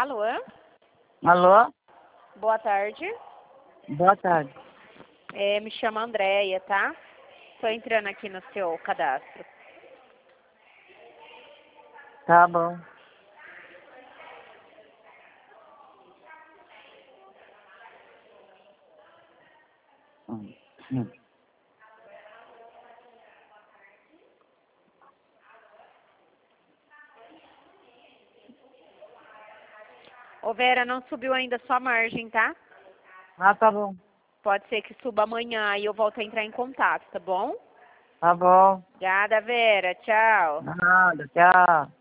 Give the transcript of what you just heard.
Alô? Alô? Boa tarde. Boa tarde. Me chamo Andréia, tá? Tô entrando aqui no seu cadastro. Tá bom. Hum. Ô Vera, não subiu ainda sua margem, tá? Ah, tá bom. Pode ser que suba amanhã e eu volto a entrar em contato, tá bom? Tá bom. Obrigada, Vera. Tchau. Nada, tchau.